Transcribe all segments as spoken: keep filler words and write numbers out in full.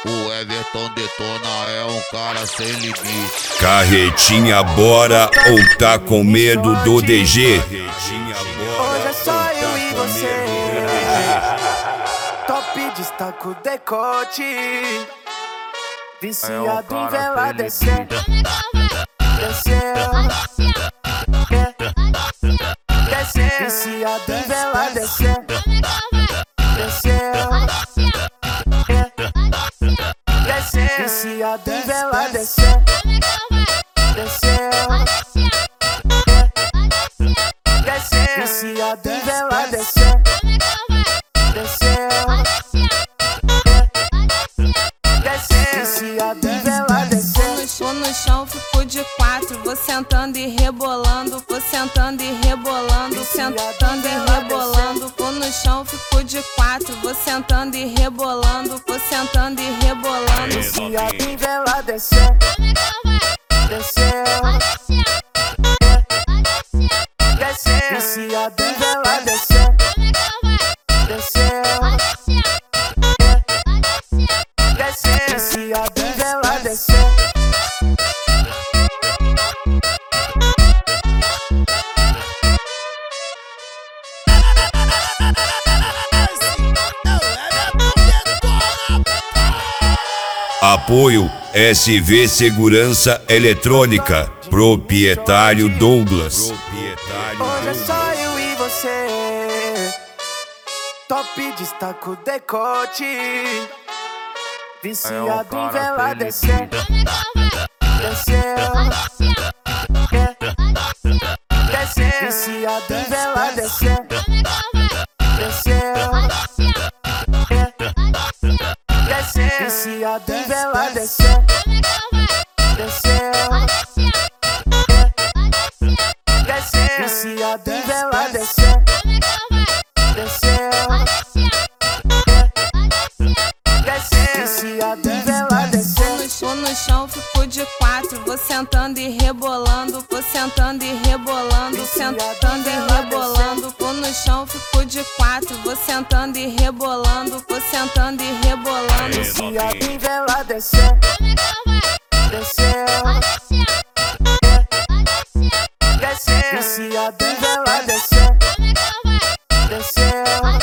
O Everton Detona é um cara sem limite. Carretinha bora ou tá com medo do D G? Hoje é só eu e você. Top destaca o decote. Viciado em vela descer. Desceu. Desceu. Viciado em vela descer. Desceu. Viciado em vela descer. Desceu. Viciado em vela descer. Desceu. Viciado em vela descer. Vou no chão, fico de quatro. Vou sentando e rebolando. Vou sentando e rebolando. Sentando e rebolando. Vou no chão, fico de quatro. Vou sentando e rebolando. Vou sentando e rebolando. Viciado em vela descer. Desceu. Viciado em vela descer. Desceu. Viciado em vela descer. Apoio S V Segurança Eletrônica. Proprietário Douglas. Hoje é só eu e você. Top destaca o decote. Viciado em vela descer. Desceu. Desceu. Viciado em vela descer. Desceu. Viciado em vela descer. Desceu. Viciado em vela descer. Desceu. Viciado em vela descer. Vou no chão, fico de quatro. Vou sentando e rebolando. Vou sentando e rebolando. Sentando e rebolando. Vou no chão, fico de quatro. Vou sentando e rebolando. Vou sentando e rebolando. Viciado em vela descer. Desceu. Viciado em vela descer. Desceu.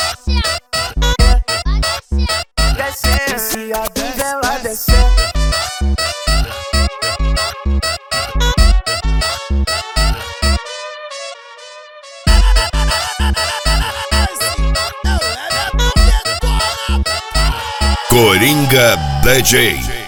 Viciado em vela descer. Coringa D J.